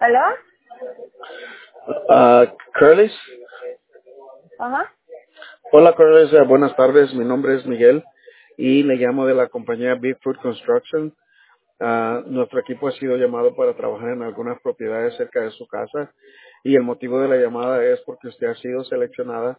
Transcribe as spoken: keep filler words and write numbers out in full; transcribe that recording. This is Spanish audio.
¿Aló? Ah, Curtis. Ajá. Hola Curtis, Eh, buenas tardes, mi nombre es Miguel y le llamo de la compañía Bigfoot Construction. Ah, nuestro equipo ha sido llamado para trabajar en algunas propiedades cerca de su casa y el motivo de la llamada es porque usted ha sido seleccionada.